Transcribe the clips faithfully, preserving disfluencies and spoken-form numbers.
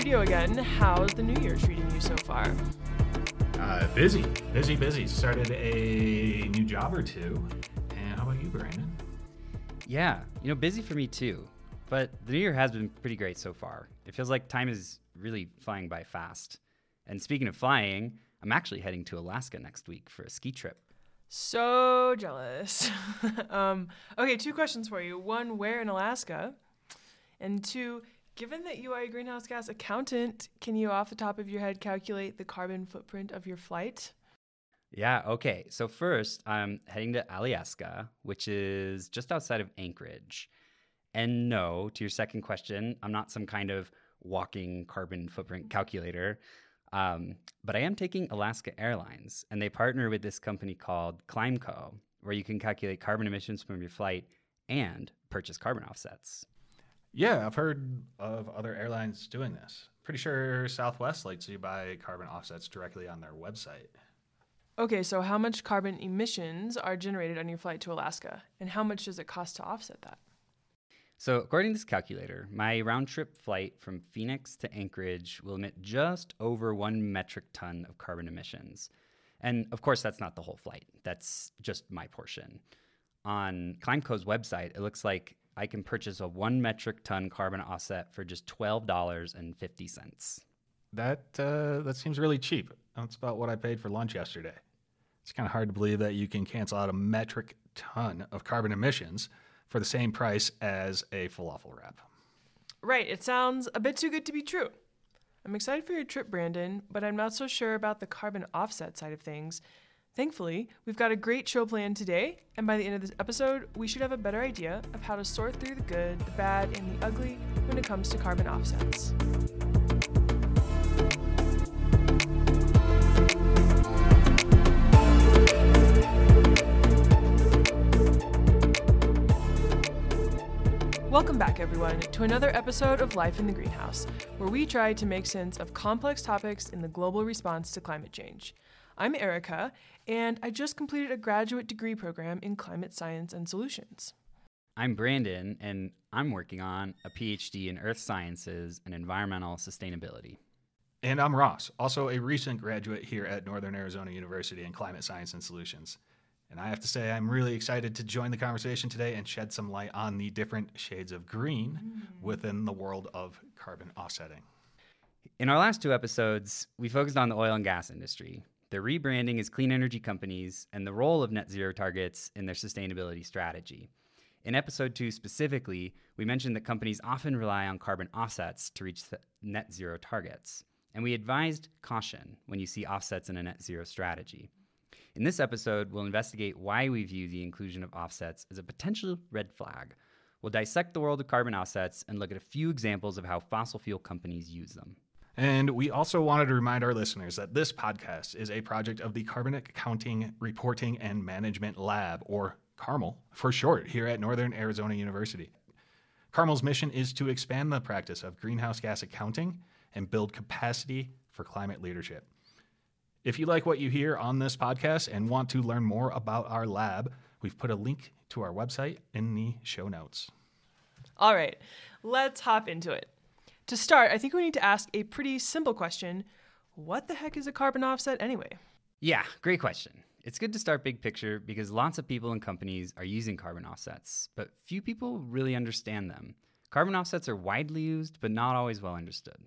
studio again. How's the new year treating you so far? Uh, busy, busy, busy. Started a new job or two. And how about you, Brandon? Yeah, you know, busy for me too. But the new year has been pretty great so far. It feels like time is really flying by fast. And speaking of flying, I'm actually heading to Alaska next week for a ski trip. So jealous. um, okay, two questions for you. One, where in Alaska? And two, given that you are a greenhouse gas accountant, can you off the top of your head calculate the carbon footprint of your flight? Yeah, okay. So first, I'm heading to Alyeska, which is just outside of Anchorage. And no, to your second question, I'm not some kind of walking carbon footprint calculator. Um, but I am taking Alaska Airlines, and they partner with this company called ClimeCo, where you can calculate carbon emissions from your flight and purchase carbon offsets. Yeah, I've heard of other airlines doing this. Pretty sure Southwest lets you buy carbon offsets directly on their website. Okay, so how much carbon emissions are generated on your flight to Alaska, and how much does it cost to offset that? So according to this calculator, my round-trip flight from Phoenix to Anchorage will emit just over one metric ton of carbon emissions. And of course, that's not the whole flight. That's just my portion. On ClimeCo's website, it looks like I can purchase a one metric ton carbon offset for just twelve dollars and fifty cents. That uh, that seems really cheap. That's about what I paid for lunch yesterday. It's kind of hard to believe that you can cancel out a metric ton of carbon emissions for the same price as a falafel wrap. Right, it sounds a bit too good to be true. I'm excited for your trip, Brandon, but I'm not so sure about the carbon offset side of things. Thankfully, we've got a great show planned today, and by the end of this episode, we should have a better idea of how to sort through the good, the bad, and the ugly when it comes to carbon offsets. Welcome back, everyone, to another episode of Life in the Greenhouse, where we try to make sense of complex topics in the global response to climate change. I'm Erica, and I just completed a graduate degree program in climate science and solutions. I'm Brandon, and I'm working on a P H D in earth sciences and environmental sustainability. And I'm Ross, also a recent graduate here at Northern Arizona University in climate science and solutions. And I have to say, I'm really excited to join the conversation today and shed some light on the different shades of green mm. within the world of carbon offsetting. In our last two episodes, we focused on the oil and gas industry, their rebranding as clean energy companies, and the role of net zero targets in their sustainability strategy. In episode two specifically, we mentioned that companies often rely on carbon offsets to reach the net zero targets. And we advised caution when you see offsets in a net zero strategy. In this episode, we'll investigate why we view the inclusion of offsets as a potential red flag. We'll dissect the world of carbon offsets and look at a few examples of how fossil fuel companies use them. And we also wanted to remind our listeners that this podcast is a project of the Carbon Accounting, Reporting, and Management Lab, or CARMEL for short, here at Northern Arizona University. CARMEL's mission is to expand the practice of greenhouse gas accounting and build capacity for climate leadership. If you like what you hear on this podcast and want to learn more about our lab, we've put a link to our website in the show notes. All right, let's hop into it. To start, I think we need to ask a pretty simple question. What the heck is a carbon offset anyway? Yeah, great question. It's good to start big picture because lots of people and companies are using carbon offsets, but few people really understand them. Carbon offsets are widely used, but not always well understood.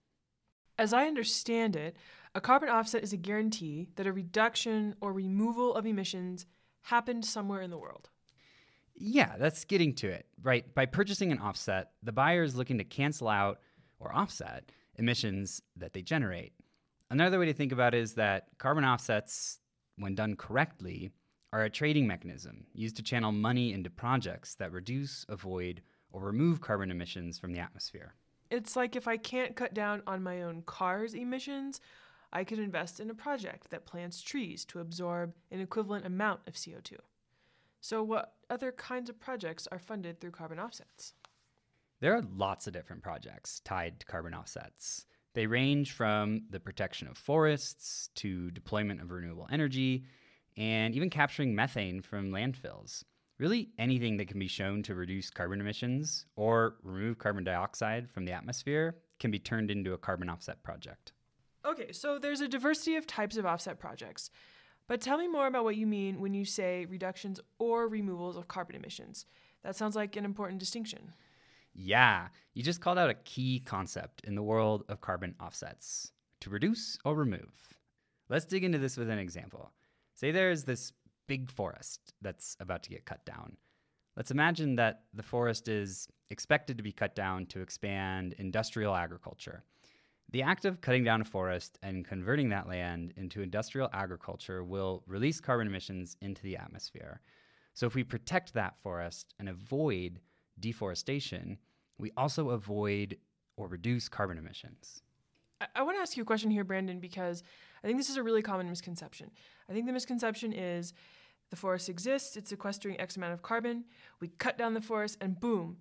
As I understand it, a carbon offset is a guarantee that a reduction or removal of emissions happened somewhere in the world. Yeah, that's getting to it, right? By purchasing an offset, the buyer is looking to cancel out or offset emissions that they generate. Another way to think about it is that carbon offsets, when done correctly, are a trading mechanism used to channel money into projects that reduce, avoid, or remove carbon emissions from the atmosphere. It's like if I can't cut down on my own car's emissions, I could invest in a project that plants trees to absorb an equivalent amount of C O two. So what other kinds of projects are funded through carbon offsets? There are lots of different projects tied to carbon offsets. They range from the protection of forests to deployment of renewable energy and even capturing methane from landfills. Really anything that can be shown to reduce carbon emissions or remove carbon dioxide from the atmosphere can be turned into a carbon offset project. Okay, so there's a diversity of types of offset projects. But tell me more about what you mean when you say reductions or removals of carbon emissions. That sounds like an important distinction. Yeah, you just called out a key concept in the world of carbon offsets: to reduce or remove. Let's dig into this with an example. Say there's this big forest that's about to get cut down. Let's imagine that the forest is expected to be cut down to expand industrial agriculture. The act of cutting down a forest and converting that land into industrial agriculture will release carbon emissions into the atmosphere. So if we protect that forest and avoid deforestation, we also avoid or reduce carbon emissions. I, I want to ask you a question here, Brandon, because I think this is a really common misconception. I think the misconception is the forest exists, it's sequestering X amount of carbon, we cut down the forest, and boom,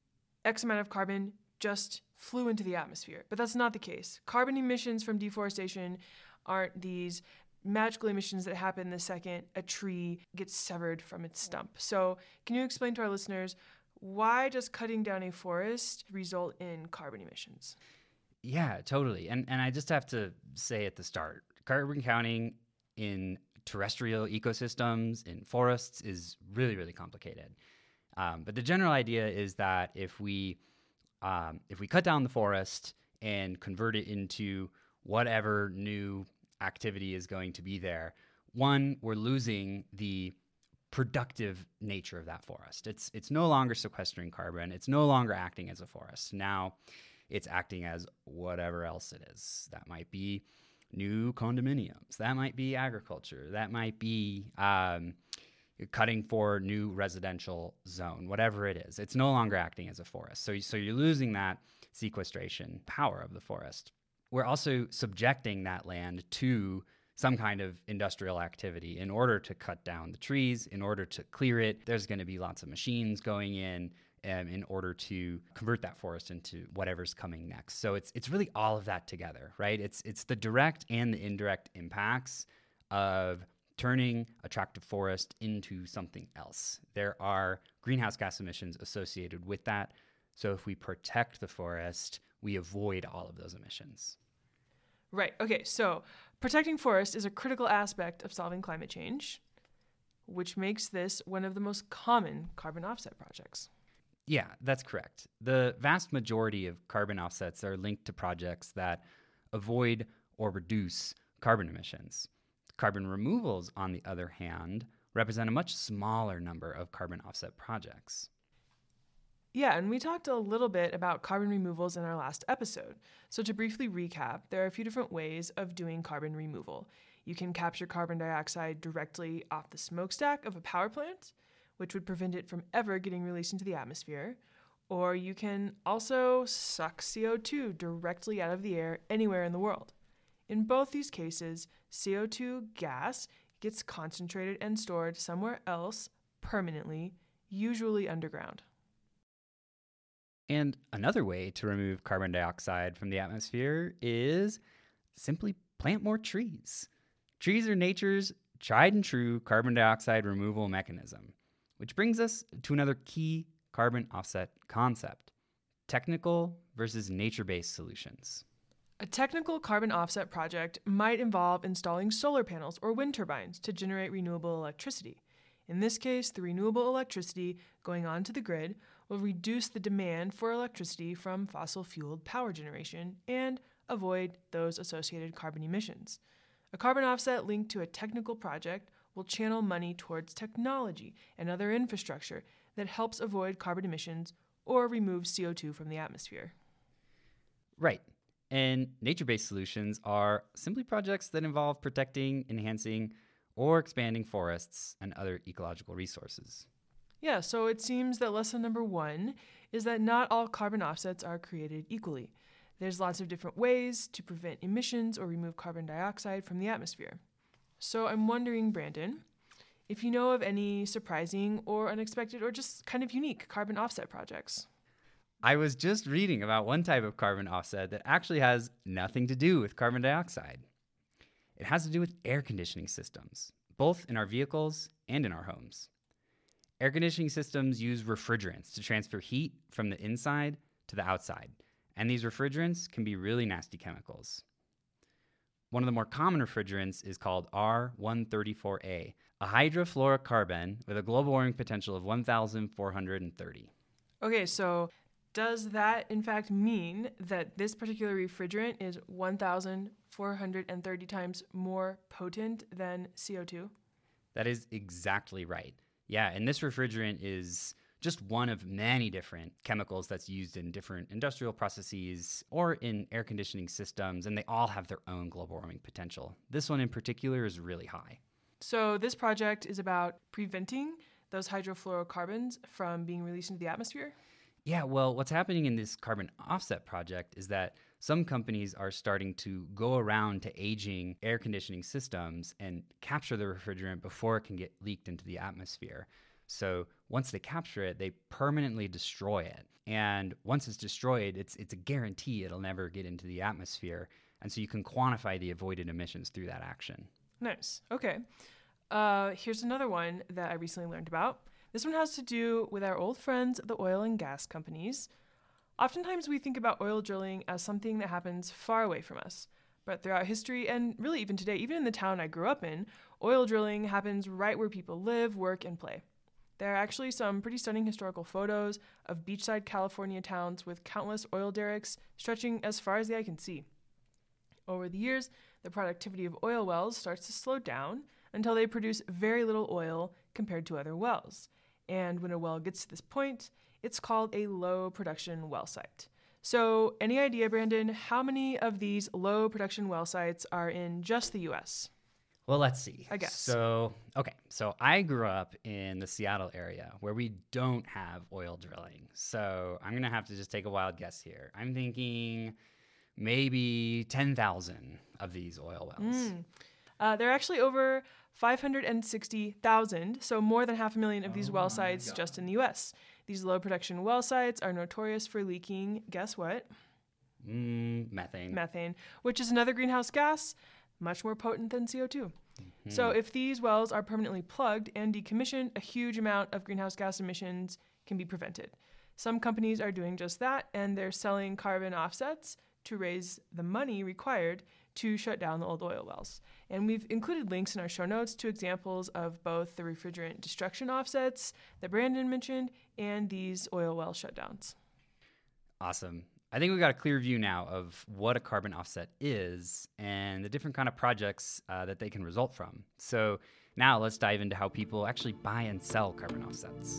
X amount of carbon just flew into the atmosphere. But that's not the case. Carbon emissions from deforestation aren't these magical emissions that happen the second a tree gets severed from its stump. So can you explain to our listeners, why does cutting down a forest result in carbon emissions? Yeah, totally. And and I just have to say at the start, carbon counting in terrestrial ecosystems, in forests, is really, really complicated. Um, but the general idea is that if we um, if we cut down the forest and convert it into whatever new activity is going to be there, one, we're losing the productive nature of that forest. It's it's no longer sequestering carbon. It's no longer acting as a forest. Now it's acting as whatever else it is. That might be new condominiums. That might be agriculture. That might be um, cutting for new residential zone, whatever it is. It's no longer acting as a forest. So, so you're losing that sequestration power of the forest. We're also subjecting that land to some kind of industrial activity in order to cut down the trees, in order to clear it. There's going to be lots of machines going in um, in order to convert that forest into whatever's coming next. So it's it's really all of that together, right? It's it's the direct and the indirect impacts of turning a tract of forest into something else. There are greenhouse gas emissions associated with that. So if we protect the forest, we avoid all of those emissions. Right. Okay. So protecting forests is a critical aspect of solving climate change, which makes this one of the most common carbon offset projects. Yeah, that's correct. The vast majority of carbon offsets are linked to projects that avoid or reduce carbon emissions. Carbon removals, on the other hand, represent a much smaller number of carbon offset projects. Yeah, and we talked a little bit about carbon removals in our last episode. So to briefly recap, there are a few different ways of doing carbon removal. You can capture carbon dioxide directly off the smokestack of a power plant, which would prevent it from ever getting released into the atmosphere. Or you can also suck C O two directly out of the air anywhere in the world. In both these cases, C O two gas gets concentrated and stored somewhere else permanently, usually underground. And another way to remove carbon dioxide from the atmosphere is simply plant more trees. Trees are nature's tried and true carbon dioxide removal mechanism, which brings us to another key carbon offset concept: technical versus nature-based solutions. A technical carbon offset project might involve installing solar panels or wind turbines to generate renewable electricity. In this case, the renewable electricity going onto the grid will reduce the demand for electricity from fossil-fueled power generation and avoid those associated carbon emissions. A carbon offset linked to a technical project will channel money towards technology and other infrastructure that helps avoid carbon emissions or remove C O two from the atmosphere. Right. And nature-based solutions are simply projects that involve protecting, enhancing, or expanding forests and other ecological resources. Yeah, so it seems that lesson number one is that not all carbon offsets are created equally. There's lots of different ways to prevent emissions or remove carbon dioxide from the atmosphere. So I'm wondering, Brandon, if you know of any surprising or unexpected or just kind of unique carbon offset projects. I was just reading about one type of carbon offset that actually has nothing to do with carbon dioxide. It has to do with air conditioning systems, both in our vehicles and in our homes. Air conditioning systems use refrigerants to transfer heat from the inside to the outside, And these refrigerants can be really nasty chemicals. One of the more common refrigerants is called R one thirty-four A, a hydrofluorocarbon with a global warming potential of one thousand four hundred thirty. Okay, so does that in fact mean that this particular refrigerant is one thousand four hundred thirty times more potent than C O two? That is exactly right. Yeah, and this refrigerant is just one of many different chemicals that's used in different industrial processes or in air conditioning systems, and they all have their own global warming potential. This one in particular is really high. So this project is about preventing those hydrofluorocarbons from being released into the atmosphere? Yeah, well, what's happening in this carbon offset project is that some companies are starting to go around to aging air conditioning systems and capture the refrigerant before it can get leaked into the atmosphere. So once they capture it, they permanently destroy it. And once it's destroyed, it's it's a guarantee it'll never get into the atmosphere. And so you can quantify the avoided emissions through that action. Nice. Okay. Uh, here's another one that I recently learned about. This one has to do with our old friends, the oil and gas companies. Oftentimes we think about oil drilling as something that happens far away from us. But throughout history, and really even today, even in the town I grew up in, oil drilling happens right where people live, work, and play. There are actually some pretty stunning historical photos of beachside California towns with countless oil derricks stretching as far as the eye can see. Over the years, the productivity of oil wells starts to slow down until they produce very little oil compared to other wells. And when a well gets to this point, it's called a low production well site. So, any idea, Brandon, how many of these low production well sites are in just the U S? Well, let's see. I guess. So, okay. So I grew up in the Seattle area where we don't have oil drilling. So I'm going to have to just take a wild guess here. I'm thinking maybe ten thousand of these oil wells. Mm. Uh, there are actually over five hundred sixty thousand, so more than half a million of these Oh well my sites God. just in the U S. These low production well sites are notorious for leaking, guess what? Mm, methane. Methane, which is another greenhouse gas, much more potent than C O two. Mm-hmm. So if these wells are permanently plugged and decommissioned, a huge amount of greenhouse gas emissions can be prevented. Some companies are doing just that, and they're selling carbon offsets to raise the money required to shut down the old oil wells. And we've included links in our show notes to examples of both the refrigerant destruction offsets that Brandon mentioned and these oil well shutdowns. Awesome. I think we got a clear view now of what a carbon offset is and the different kind of projects uh, that they can result from. So now let's dive into how people actually buy and sell carbon offsets.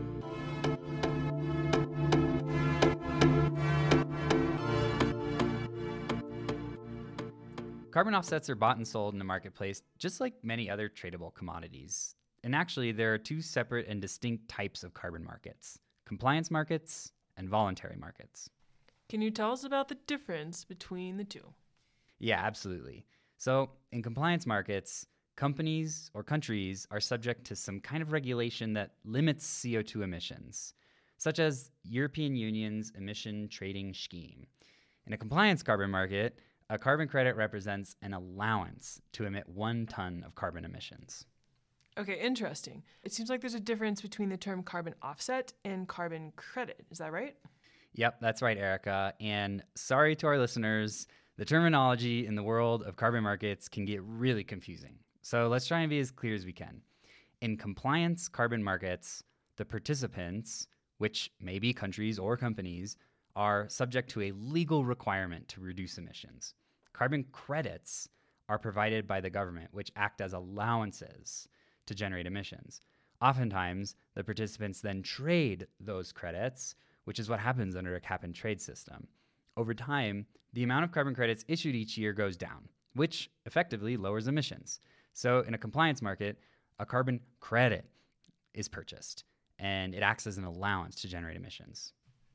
Carbon offsets are bought and sold in the marketplace just like many other tradable commodities. And actually, there are two separate and distinct types of carbon markets: compliance markets and voluntary markets. Can you tell us about the difference between the two? Yeah, absolutely. So in compliance markets, companies or countries are subject to some kind of regulation that limits C O two emissions, such as European Union's emission trading scheme. In a compliance carbon market, a carbon credit represents an allowance to emit one ton of carbon emissions. Okay, interesting. It seems like there's a difference between the term carbon offset and carbon credit. Is that right? Yep, that's right, Erica. And sorry to our listeners, the terminology in the world of carbon markets can get really confusing. So let's try and be as clear as we can. In compliance carbon markets, the participants, which may be countries or companies, are subject to a legal requirement to reduce emissions. Carbon credits are provided by the government, which act as allowances to generate emissions. Oftentimes, the participants then trade those credits, which is what happens under a cap and trade system. Over time, the amount of carbon credits issued each year goes down, which effectively lowers emissions. So in a compliance market, a carbon credit is purchased, and it acts as an allowance to generate emissions.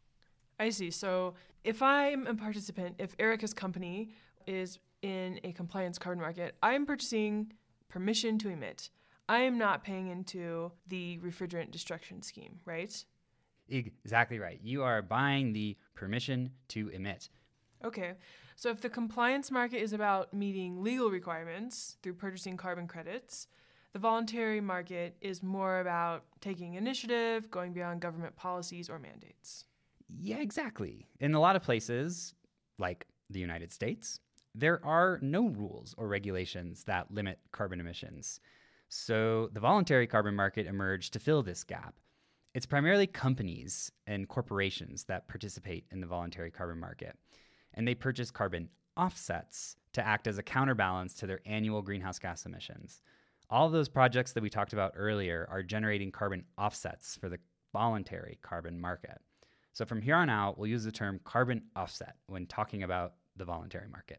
I see. So if I'm a participant, if Erica's company is in a compliance carbon market, I'm purchasing permission to emit. I am not paying into the refrigerant destruction scheme, right? Exactly right. You are buying the permission to emit. Okay. So if the compliance market is about meeting legal requirements through purchasing carbon credits, the voluntary market is more about taking initiative, going beyond government policies or mandates. Yeah, exactly. In a lot of places, like the United States, there are no rules or regulations that limit carbon emissions. So the voluntary carbon market emerged to fill this gap. It's primarily companies and corporations that participate in the voluntary carbon market, and they purchase carbon offsets to act as a counterbalance to their annual greenhouse gas emissions. All of those projects that we talked about earlier are generating carbon offsets for the voluntary carbon market. So from here on out, we'll use the term carbon offset when talking about the voluntary market.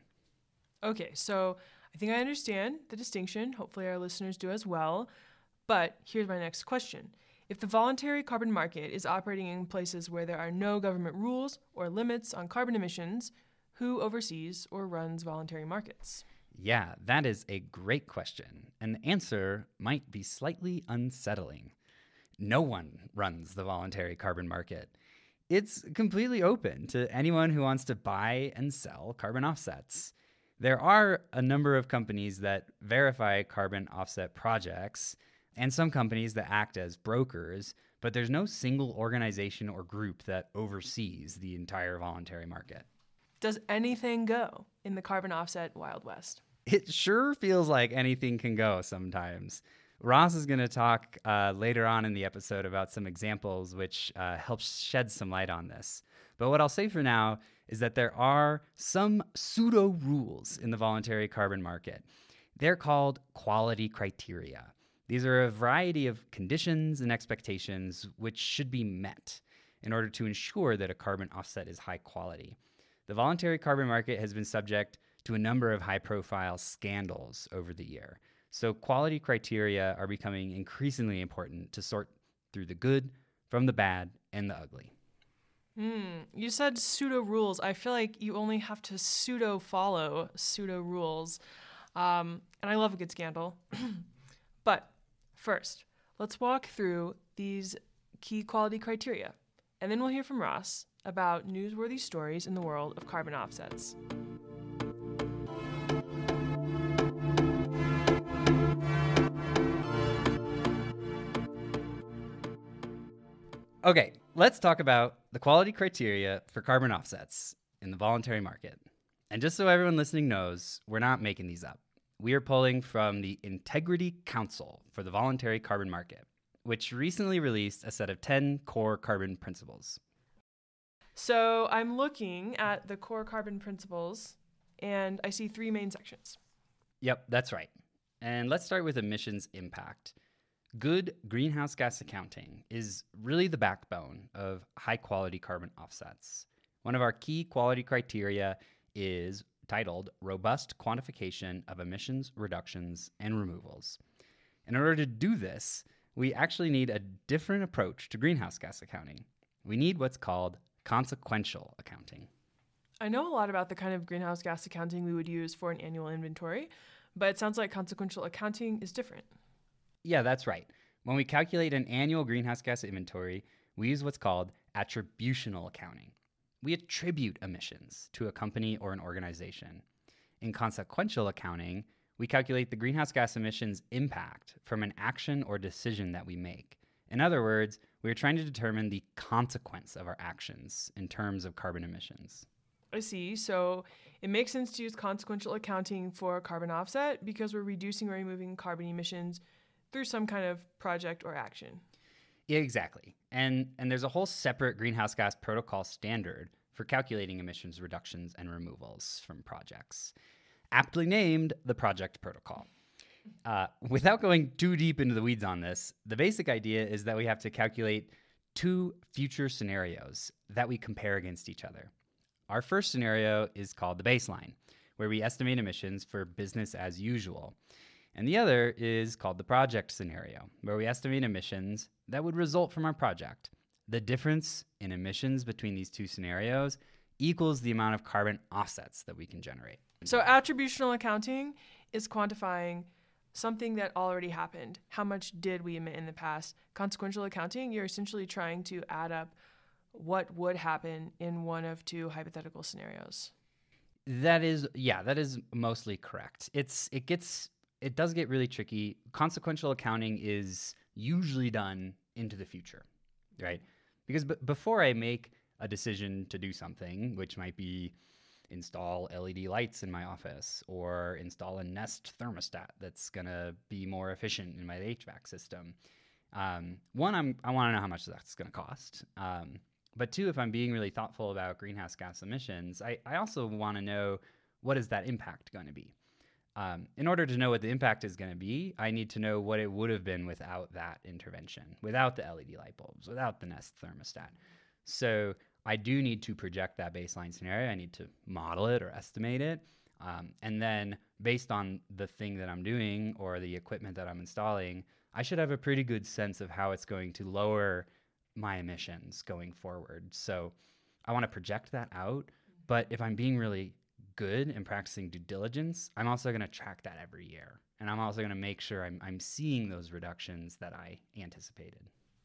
Okay, so I think I understand the distinction. Hopefully our listeners do as well. But here's my next question. If the voluntary carbon market is operating in places where there are no government rules or limits on carbon emissions, who oversees or runs voluntary markets? Yeah, that is a great question. And the answer might be slightly unsettling. No one runs the voluntary carbon market. It's completely open to anyone who wants to buy and sell carbon offsets. There are a number of companies that verify carbon offset projects and some companies that act as brokers, but there's no single organization or group that oversees the entire voluntary market. Does anything go in the carbon offset Wild West? It sure feels like anything can go sometimes. Ross is going to talk uh, later on in the episode about some examples which uh, help shed some light on this. But what I'll say for now is that there are some pseudo rules in the voluntary carbon market. They're called quality criteria. These are a variety of conditions and expectations which should be met in order to ensure that a carbon offset is high quality. The voluntary carbon market has been subject to a number of high-profile scandals over the year. So quality criteria are becoming increasingly important to sort through the good from the bad and the ugly. Hmm. You said pseudo rules. I feel like you only have to pseudo follow pseudo rules. Um, and I love a good scandal. But first, let's walk through these key quality criteria. And then we'll hear from Ross about newsworthy stories in the world of carbon offsets. Okay, let's talk about the quality criteria for carbon offsets in the voluntary market. And just so everyone listening knows, we're not making these up. We are pulling from the Integrity Council for the Voluntary Carbon Market, which recently released a set of ten core carbon principles. So I'm looking at the core carbon principles, and I see three main sections. Yep, that's right. And let's start with emissions impact. Good greenhouse gas accounting is really the backbone of high-quality carbon offsets. One of our key quality criteria is titled Robust Quantification of Emissions Reductions and Removals. In order to do this, we actually need a different approach to greenhouse gas accounting. We need what's called consequential accounting. I know a lot about the kind of greenhouse gas accounting we would use for an annual inventory, but it sounds like consequential accounting is different. Yeah, that's right. When we calculate an annual greenhouse gas inventory, we use what's called attributional accounting. We attribute emissions to a company or an organization. In consequential accounting, we calculate the greenhouse gas emissions impact from an action or decision that we make. In other words, we are trying to determine the consequence of our actions in terms of carbon emissions. I see. So it makes sense to use consequential accounting for carbon offset because we're reducing or removing carbon emissions through some kind of project or action. Yeah, exactly. And, and there's a whole separate greenhouse gas protocol standard for calculating emissions reductions and removals from projects, aptly named the Project Protocol. Uh, without going too deep into the weeds on this, the basic idea is that we have to calculate two future scenarios that we compare against each other. Our first scenario is called the baseline, where we estimate emissions for business as usual. And the other is called the project scenario, where we estimate emissions that would result from our project. The difference in emissions between these two scenarios equals the amount of carbon offsets that we can generate. So attributional accounting is quantifying something that already happened. How much did we emit in the past? Consequential accounting, you're essentially trying to add up what would happen in one of two hypothetical scenarios. That is, yeah, that is mostly correct. It's, it gets, it does get really tricky. Consequential accounting is usually done into the future, right? Because b- before I make a decision to do something, which might be install L E D lights in my office or install a Nest thermostat that's going to be more efficient in my H V A C system, um, one, I'm, I want to know how much that's going to cost. Um, but two, if I'm being really thoughtful about greenhouse gas emissions, I, I also want to know, what is that impact going to be? Um, in order to know what the impact is going to be, I need to know what it would have been without that intervention, without the L E D light bulbs, without the Nest thermostat. So I do need to project that baseline scenario. I need to model it or estimate it. Um, and then based on the thing that I'm doing or the equipment that I'm installing, I should have a pretty good sense of how it's going to lower my emissions going forward. So I want to project that out. But if I'm being really good and practicing due diligence, I'm also going to track that every year. And I'm also going to make sure I'm, I'm seeing those reductions that I anticipated.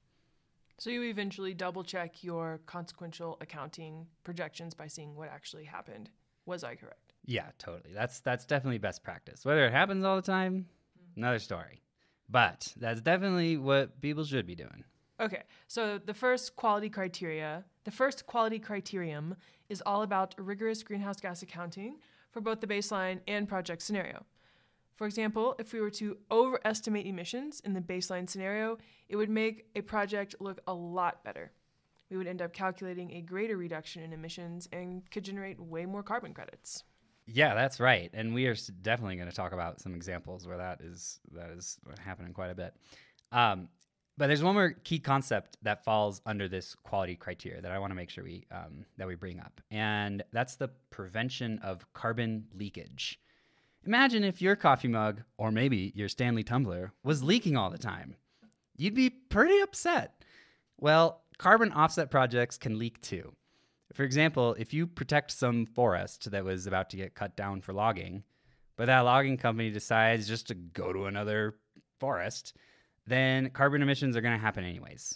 So you eventually double check your consequential accounting projections by seeing what actually happened. Was I correct? Yeah, totally. That's that's definitely best practice. Whether it happens all the time, another story. But that's definitely what people should be doing. Okay, so the first quality criteria, the first quality criterion is all about rigorous greenhouse gas accounting for both the baseline and project scenario. For example, if we were to overestimate emissions in the baseline scenario, it would make a project look a lot better. We would end up calculating a greater reduction in emissions and could generate way more carbon credits. Yeah, that's right. And we are definitely going to talk about some examples where that is that is happening quite a bit. Um, but there's one more key concept that falls under this quality criteria that I want to make sure we um, that we bring up, and that's the prevention of carbon leakage. Imagine if your coffee mug, or maybe your Stanley tumbler, was leaking all the time. You'd be pretty upset. Well, carbon offset projects can leak too. For example, if you protect some forest that was about to get cut down for logging, but that logging company decides just to go to another forest, then carbon emissions are going to happen anyways.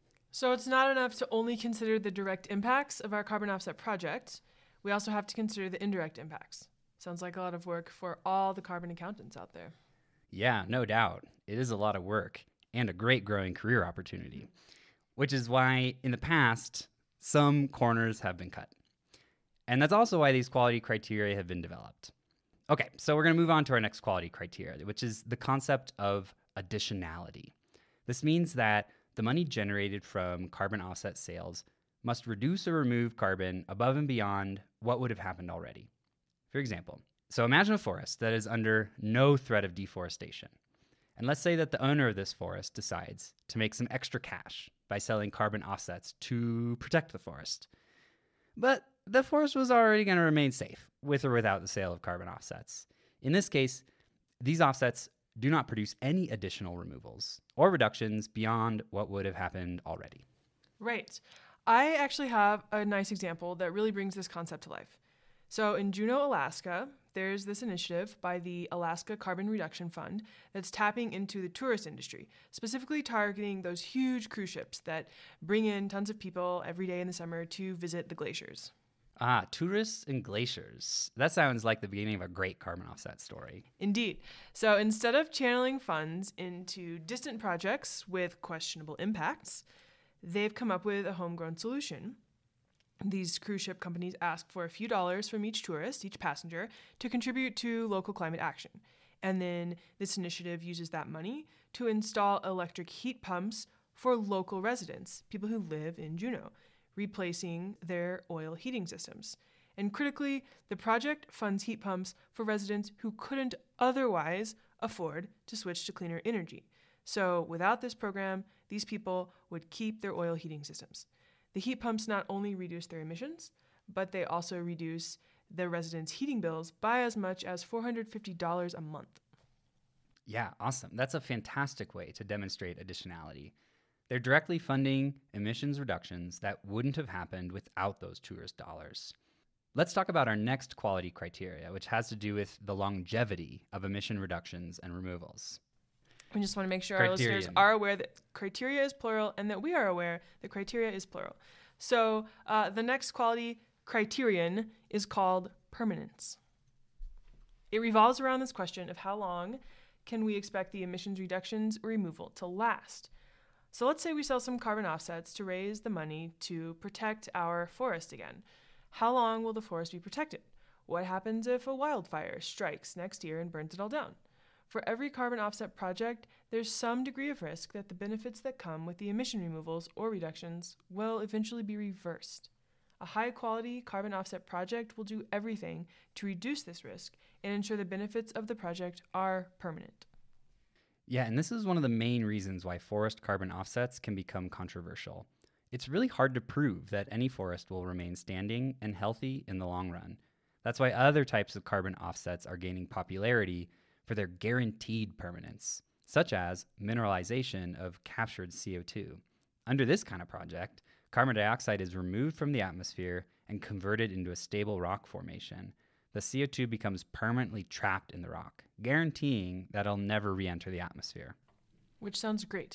So it's not enough to only consider the direct impacts of our carbon offset project. We also have to consider the indirect impacts. Sounds like a lot of work for all the carbon accountants out there. Yeah, no doubt. It is a lot of work and a great growing career opportunity, which is why in the past, some corners have been cut. And that's also why these quality criteria have been developed. Okay, so we're going to move on to our next quality criteria, which is the concept of additionality. This means that the money generated from carbon offset sales must reduce or remove carbon above and beyond what would have happened already. For example, so imagine a forest that is under no threat of deforestation. And let's say that the owner of this forest decides to make some extra cash by selling carbon offsets to protect the forest. But the forest was already going to remain safe with or without the sale of carbon offsets. In this case, these offsets do not produce any additional removals or reductions beyond what would have happened already. Right. I actually have a nice example that really brings this concept to life. So in Juneau, Alaska, there's this initiative by the Alaska Carbon Reduction Fund that's tapping into the tourist industry, specifically targeting those huge cruise ships that bring in tons of people every day in the summer to visit the glaciers. Ah, tourists and glaciers. That sounds like the beginning of a great carbon offset story. Indeed. So instead of channeling funds into distant projects with questionable impacts, they've come up with a homegrown solution. These cruise ship companies ask for a few dollars from each tourist, each passenger, to contribute to local climate action. And then this initiative uses that money to install electric heat pumps for local residents, people who live in Juneau, replacing their oil heating systems. And critically, the project funds heat pumps for residents who couldn't otherwise afford to switch to cleaner energy. So without this program, these people would keep their oil heating systems. The heat pumps not only reduce their emissions, but they also reduce the residents' heating bills by as much as four hundred fifty dollars a month. Yeah, awesome. That's a fantastic way to demonstrate additionality. They're directly funding emissions reductions that wouldn't have happened without those tourist dollars. Let's talk about our next quality criteria, which has to do with the longevity of emission reductions and removals. We just want to make sure Criterion. our listeners are aware that criteria is plural and that we are aware that criteria is plural. So uh, the next quality criterion is called permanence. It revolves around this question of how long can we expect the emissions reductions or removal to last. So let's say we sell some carbon offsets to raise the money to protect our forest again. How long will the forest be protected? What happens if a wildfire strikes next year and burns it all down? For every carbon offset project, there's some degree of risk that the benefits that come with the emission removals or reductions will eventually be reversed. A high-quality carbon offset project will do everything to reduce this risk and ensure the benefits of the project are permanent. Yeah, and this is one of the main reasons why forest carbon offsets can become controversial. It's really hard to prove that any forest will remain standing and healthy in the long run. That's why other types of carbon offsets are gaining popularity for their guaranteed permanence, such as mineralization of captured C O two. Under this kind of project, carbon dioxide is removed from the atmosphere and converted into a stable rock formation. The C O two becomes permanently trapped in the rock, guaranteeing that it'll never re-enter the atmosphere. Which sounds great.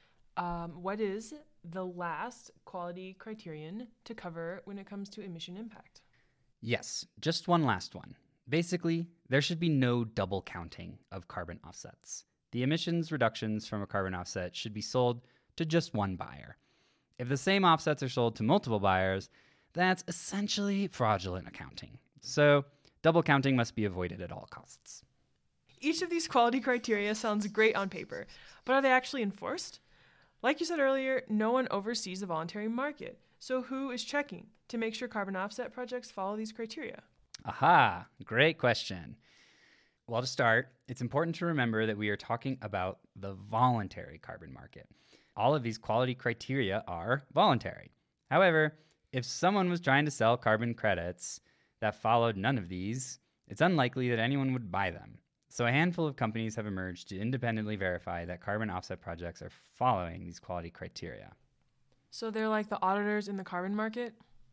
Um, what is the last quality criterion to cover when it comes to emission impact? Yes, just one last one. Basically, there should be no double counting of carbon offsets. The emissions reductions from a carbon offset should be sold to just one buyer. If the same offsets are sold to multiple buyers, that's essentially fraudulent accounting. So, double counting must be avoided at all costs. Each of these quality criteria sounds great on paper, but are they actually enforced? Like you said earlier, no one oversees the voluntary market. So who is checking to make sure carbon offset projects follow these criteria? Aha, great question. Well, to start, it's important to remember that we are talking about the voluntary carbon market. All of these quality criteria are voluntary. However, if someone was trying to sell carbon credits that followed none of these, it's unlikely that anyone would buy them. So a handful of companies have emerged to independently verify that carbon offset projects are following these quality criteria. So they're like the auditors in the carbon market?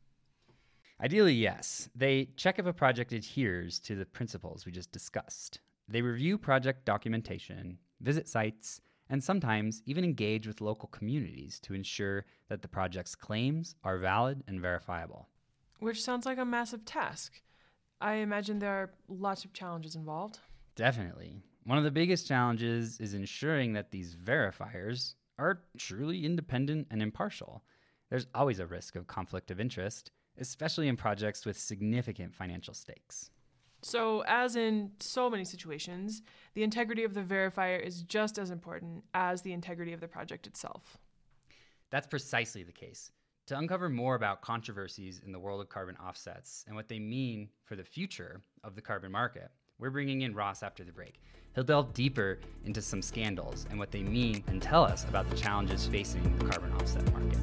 Ideally, yes. They check if a project adheres to the principles we just discussed. They review project documentation, visit sites, and sometimes even engage with local communities to ensure that the project's claims are valid and verifiable. Which sounds like a massive task. I imagine there are lots of challenges involved. Definitely. One of the biggest challenges is ensuring that these verifiers are truly independent and impartial. There's always a risk of conflict of interest, especially in projects with significant financial stakes. So, as in so many situations, the integrity of the verifier is just as important as the integrity of the project itself. That's precisely the case. To uncover more about controversies in the world of carbon offsets and what they mean for the future of the carbon market, we're bringing in Ross after the break. He'll delve deeper into some scandals and what they mean and tell us about the challenges facing the carbon offset market.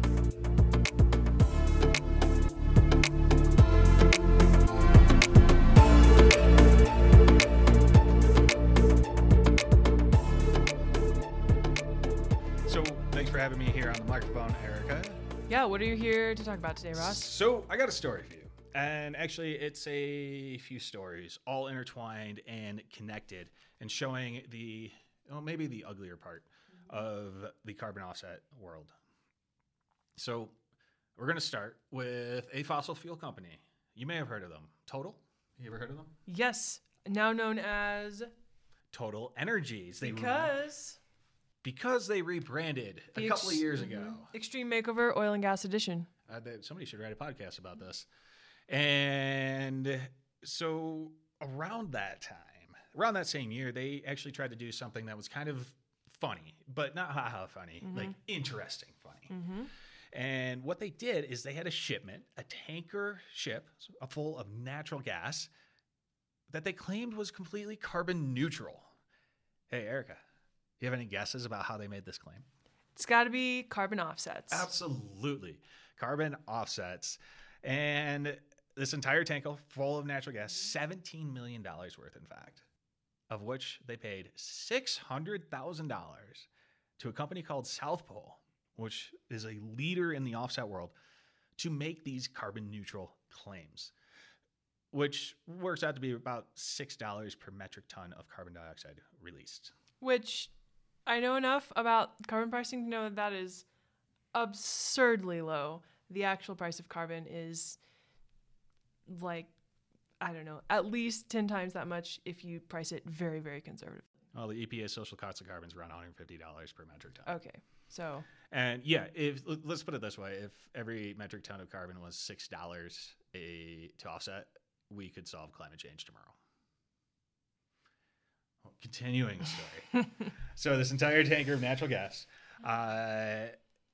So, thanks for having me here on the microphone, Erica. Yeah, what are you here to talk about today, Ross? So, I got a story for you. And actually, it's a few stories, all intertwined and connected, and showing the, well, maybe the uglier part of the carbon offset world. So, we're going to start with a fossil fuel company. You may have heard of them. Total? You ever heard of them? Yes, now known as Total Energies. They because because they rebranded a the couple ex- of years ago. mhm, Extreme Makeover Oil and Gas Edition. Uh, they, somebody should write a podcast about this. And so around that time, around that same year, they actually tried to do something that was kind of funny, but not haha funny, Mhm. like interesting funny. Mm-hmm. And what they did is they had a shipment, a tanker ship full of natural gas that they claimed was completely carbon neutral. Hey, Erica, you have any guesses about how they made this claim? It's got to be carbon offsets. Absolutely. Carbon offsets. And this entire tank full of natural gas, seventeen million dollars worth, in fact, of which they paid six hundred thousand dollars to a company called South Pole, which is a leader in the offset world, to make these carbon neutral claims, which works out to be about six dollars per metric ton of carbon dioxide released. Which I know enough about carbon pricing to know that that is absurdly low. The actual price of carbon is like I don't know, at least ten times that much if you price it very, very conservatively. Well, the E P A social cost of carbon is around one hundred fifty dollars per metric ton. Okay, so. And yeah, if let's put it this way: if every metric ton of carbon was six dollars a to offset, we could solve climate change tomorrow. Well, continuing the story, so this entire tanker of natural gas uh,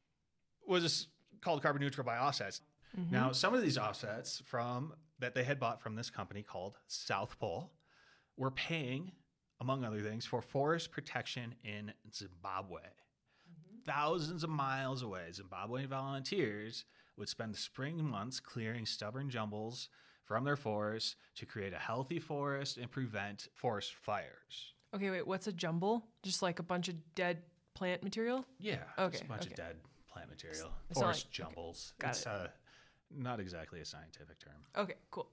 was called carbon neutral by offsets. Mm-hmm. Now, some of these offsets from that they had bought from this company called South Pole were paying, among other things, for forest protection in Zimbabwe. Mm-hmm. Thousands of miles away, Zimbabwean volunteers would spend the spring months clearing stubborn jumbles from their forests to create a healthy forest and prevent forest fires. Okay, wait, what's a jumble? Just like a bunch of dead plant material? Yeah, okay, just a bunch okay. of dead plant material. It's Forest like, jumbles. Okay. Got it's it. Uh, not exactly a scientific term. Okay, cool.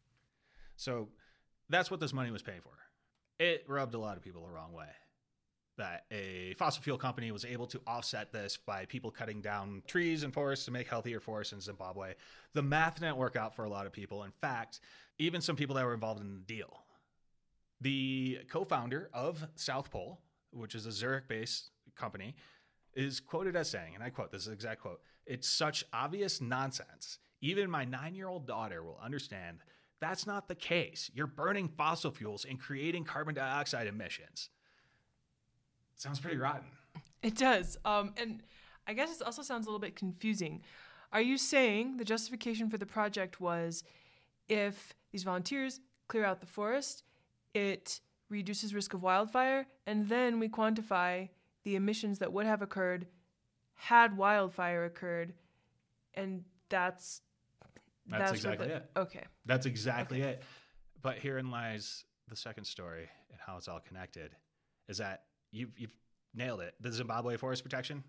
So that's what this money was paying for. It rubbed a lot of people the wrong way. That a fossil fuel company was able to offset this by people cutting down trees and forests to make healthier forests in Zimbabwe. The math didn't work out for a lot of people. In fact, even some people that were involved in the deal. The co-founder of South Pole, which is a Zurich-based company, is quoted as saying, and I quote, this is the exact quote, "It's such obvious nonsense. Even my nine-year-old daughter will understand that's not the case. You're burning fossil fuels and creating carbon dioxide emissions." Sounds pretty rotten. It does. Um, and I guess it also sounds a little bit confusing. Are you saying the justification for the project was if these volunteers clear out the forest, it reduces risk of wildfire, and then we quantify the emissions that would have occurred had wildfire occurred, and that's... That's, that's exactly the, it. Okay. That's exactly okay. it. But herein lies the second story and how it's all connected, is that You've, you've nailed it. The Zimbabwe Forest Protection,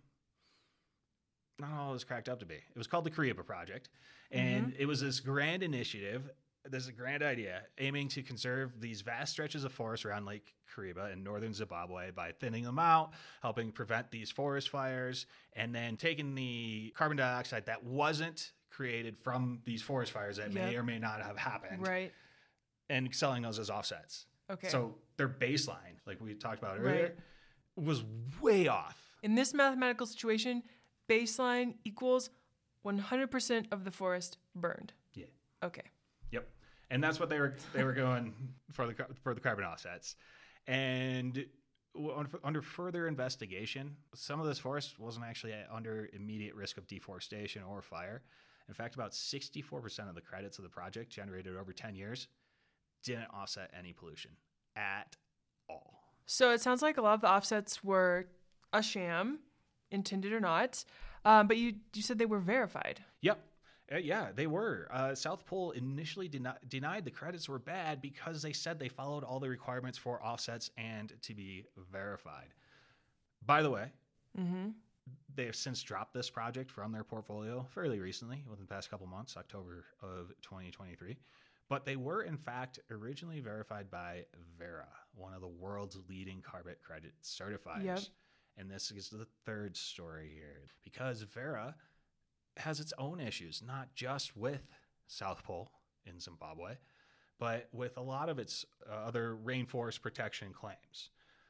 not all it was cracked up to be. It was called the Kariba Project, and mm-hmm. it was this grand initiative, this grand idea, aiming to conserve these vast stretches of forest around Lake Kariba in northern Zimbabwe by thinning them out, helping prevent these forest fires, and then taking the carbon dioxide that wasn't created from these forest fires that yep. may or may not have happened, right, and selling those as offsets. Okay. So their baseline, like we talked about earlier, right. was way off. In this mathematical situation, baseline equals one hundred percent of the forest burned. Yeah. Okay. Yep. And that's what they were they were going for the for the carbon offsets. And under further investigation, some of this forest wasn't actually under immediate risk of deforestation or fire. In fact, about sixty-four percent of the credits of the project generated over ten years didn't offset any pollution at all. So it sounds like a lot of the offsets were a sham, intended or not, um, but you you said they were verified. Yep. Uh, yeah, they were. Uh, South Pole initially did not, denied the credits were bad because they said they followed all the requirements for offsets and to be verified. By the way, mm-hmm. they have since dropped this project from their portfolio fairly recently, within the past couple months, October of twenty twenty-three. But they were, in fact, originally verified by Verra, one of the world's leading carbon credit certifiers. Yep. And this is the third story here. Because Verra has its own issues, not just with South Pole in Zimbabwe, but with a lot of its uh, other rainforest protection claims.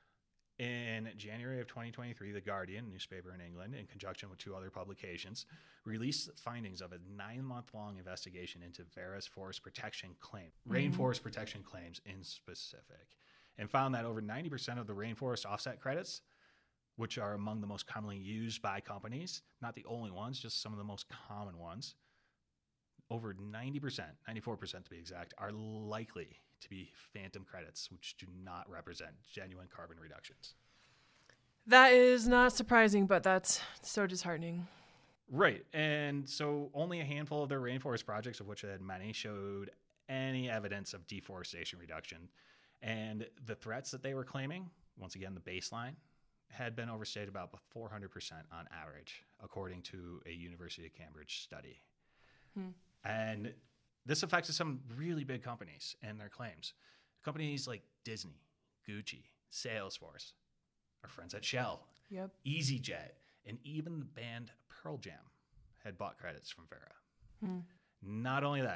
In January of twenty twenty-three, The Guardian, newspaper in England, in conjunction with two other publications, released findings of a nine-month-long investigation into Verra's forest protection claim, mm-hmm. rainforest protection claims in specific, and found that over ninety percent of the rainforest offset credits, which are among the most commonly used by companies, not the only ones, just some of the most common ones, over ninety percent, ninety-four percent to be exact, are likely to be phantom credits, which do not represent genuine carbon reductions. That is not surprising, but that's so disheartening. Right. And so only a handful of their rainforest projects, of which they had many, showed any evidence of deforestation reduction. And the threats that they were claiming, once again, the baseline, had been overstated about four hundred percent on average, according to a University of Cambridge study. Hmm. And this affected some really big companies and their claims. Companies like Disney, Gucci, Salesforce, our friends at Shell, yep. EasyJet, and even the band Pearl Jam had bought credits from Verra. Hmm. Not only that,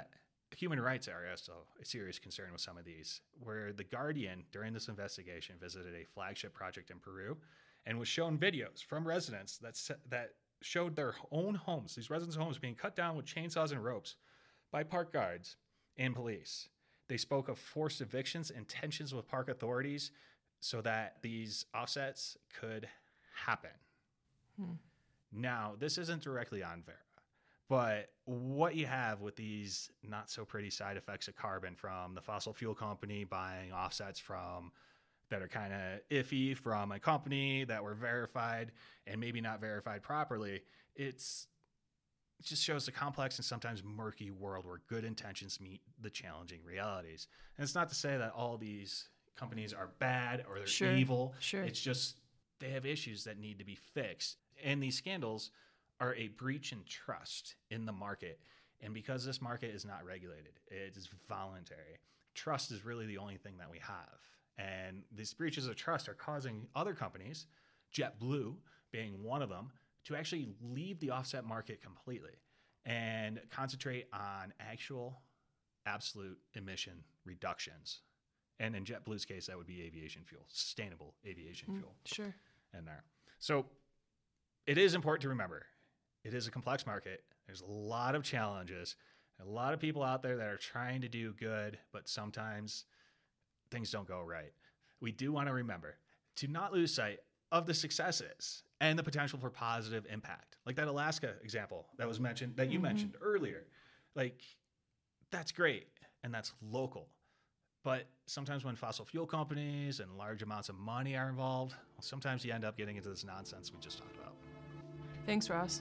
human rights are also a serious concern with some of these, where The Guardian, during this investigation, visited a flagship project in Peru and was shown videos from residents that that showed their own homes, these residents' homes, being cut down with chainsaws and ropes by park guards and police. They spoke of forced evictions and tensions with park authorities so that these offsets could happen. Hmm. Now, this isn't directly on Verra, but what you have with these not so pretty side effects of carbon from the fossil fuel company buying offsets from that are kind of iffy from a company that were verified and maybe not verified properly, it's it just shows the complex and sometimes murky world where good intentions meet the challenging realities. And it's not to say that all these companies are bad or they're sure, evil. Sure. It's just they have issues that need to be fixed. And these scandals are a breach in trust in the market. And because this market is not regulated, it is voluntary. Trust is really the only thing that we have. And these breaches of trust are causing other companies, JetBlue being one of them, to actually leave the offset market completely and concentrate on actual absolute emission reductions. And in JetBlue's case, that would be aviation fuel, sustainable aviation fuel. Mm, sure. In there. So it is important to remember, it is a complex market. There's a lot of challenges, a lot of people out there that are trying to do good, but sometimes things don't go right. We do want to remember to not lose sight of the successes and the potential for positive impact. Like that Alaska example that was mentioned, that you mm-hmm. mentioned earlier. Like, that's great, and that's local. But sometimes when fossil fuel companies and large amounts of money are involved, well, sometimes you end up getting into this nonsense we just talked about. Thanks, Ross.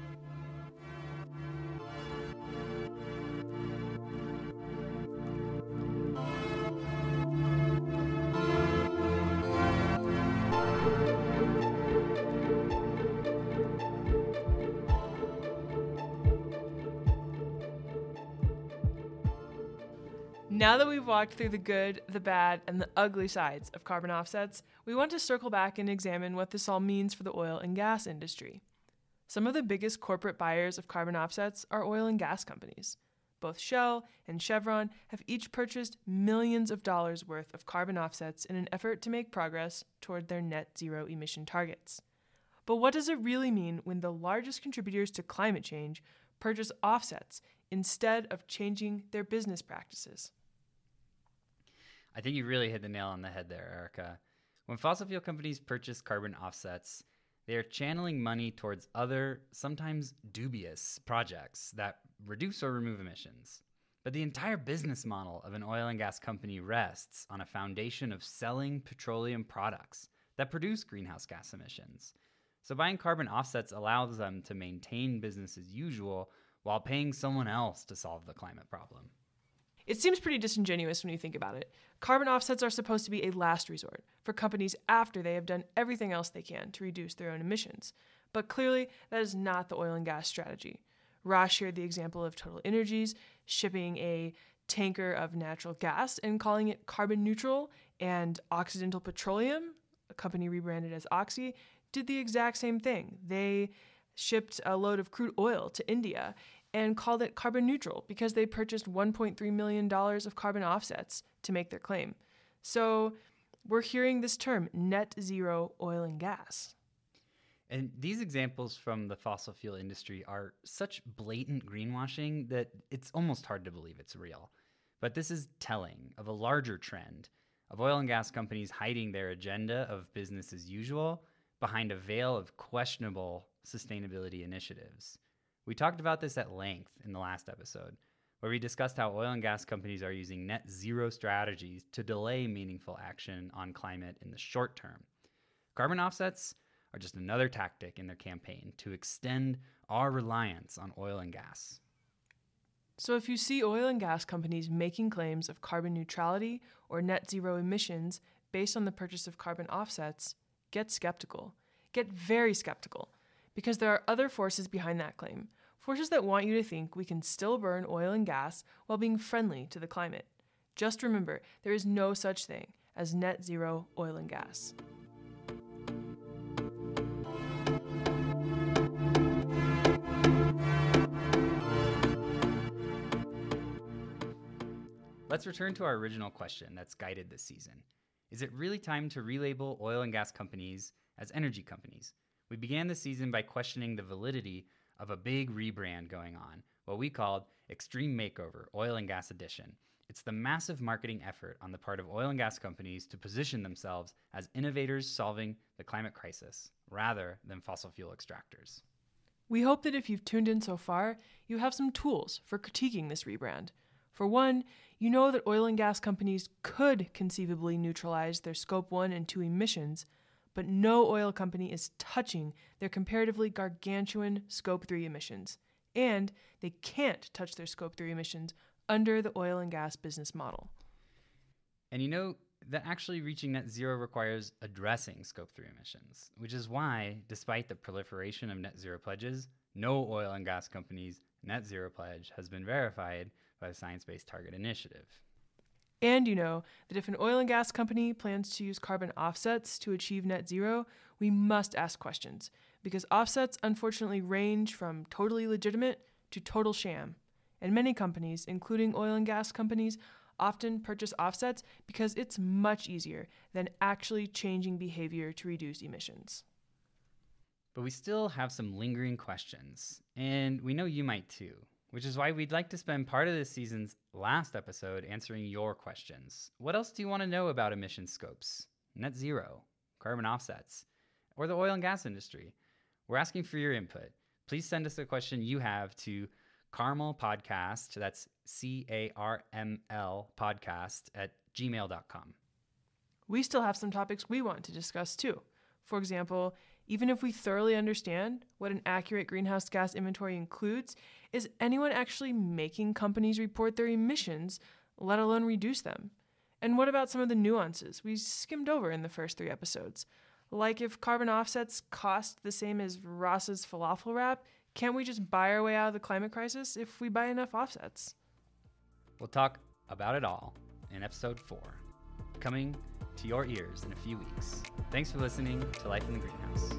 Now that we've walked through the good, the bad, and the ugly sides of carbon offsets, we want to circle back and examine what this all means for the oil and gas industry. Some of the biggest corporate buyers of carbon offsets are oil and gas companies. Both Shell and Chevron have each purchased millions of dollars worth of carbon offsets in an effort to make progress toward their net zero emission targets. But what does it really mean when the largest contributors to climate change purchase offsets instead of changing their business practices? I think you really hit the nail on the head there, Erica. When fossil fuel companies purchase carbon offsets, they are channeling money towards other, sometimes dubious projects that reduce or remove emissions. But the entire business model of an oil and gas company rests on a foundation of selling petroleum products that produce greenhouse gas emissions. So buying carbon offsets allows them to maintain business as usual while paying someone else to solve the climate problem. It seems pretty disingenuous when you think about it. Carbon offsets are supposed to be a last resort for companies after they have done everything else they can to reduce their own emissions. But clearly, that is not the oil and gas strategy. Ross shared the example of Total Energies shipping a tanker of natural gas and calling it carbon neutral, and Occidental Petroleum, a company rebranded as Oxy, did the exact same thing. They shipped a load of crude oil to India and called it carbon neutral because they purchased one point three million dollars of carbon offsets to make their claim. So we're hearing this term, net zero oil and gas. And these examples from the fossil fuel industry are such blatant greenwashing that it's almost hard to believe it's real. But this is telling of a larger trend of oil and gas companies hiding their agenda of business as usual behind a veil of questionable sustainability initiatives. We talked about this at length in the last episode, where we discussed how oil and gas companies are using net zero strategies to delay meaningful action on climate in the short term. Carbon offsets are just another tactic in their campaign to extend our reliance on oil and gas. So if you see oil and gas companies making claims of carbon neutrality or net zero emissions based on the purchase of carbon offsets, get skeptical. Get very skeptical, because there are other forces behind that claim. Forces that want you to think we can still burn oil and gas while being friendly to the climate. Just remember, there is no such thing as net zero oil and gas. let's return to our original question that's guided this season. Is it really time to relabel oil and gas companies as energy companies? We began the season by questioning the validity of a big rebrand going on, what we called Extreme Makeover Oil and Gas Edition. It's the massive marketing effort on the part of oil and gas companies to position themselves as innovators solving the climate crisis, rather than fossil fuel extractors. We hope that if you've tuned in so far, you have some tools for critiquing this rebrand. For one, you know that oil and gas companies could conceivably neutralize their Scope one and two emissions, but no oil company is touching their comparatively gargantuan Scope three emissions, and they can't touch their Scope three emissions under the oil and gas business model. And you know that actually reaching net zero requires addressing Scope three emissions, which is why, despite the proliferation of net zero pledges, no oil and gas company's net zero pledge has been verified by the Science Based Target Initiative. And you know that if an oil and gas company plans to use carbon offsets to achieve net zero, we must ask questions, because offsets unfortunately range from totally legitimate to total sham. And many companies, including oil and gas companies, often purchase offsets because it's much easier than actually changing behavior to reduce emissions. But we still have some lingering questions, and we know you might too, which is why we'd like to spend part of this season's last episode answering your questions. What else do you want to know about emission scopes, net zero, carbon offsets, or the oil and gas industry? We're asking for your input. Please send us a question you have to Carmel Podcast, that's C A R M L podcast at gmail dot com. We still have some topics we want to discuss too. For example, even if we thoroughly understand what an accurate greenhouse gas inventory includes, is anyone actually making companies report their emissions, let alone reduce them? And what about some of the nuances we skimmed over in the first three episodes? Like if carbon offsets cost the same as Ross's falafel wrap, can't we just buy our way out of the climate crisis if we buy enough offsets? We'll talk about it all in episode four, coming to your ears in a few weeks. Thanks for listening to Life in the Greenhouse.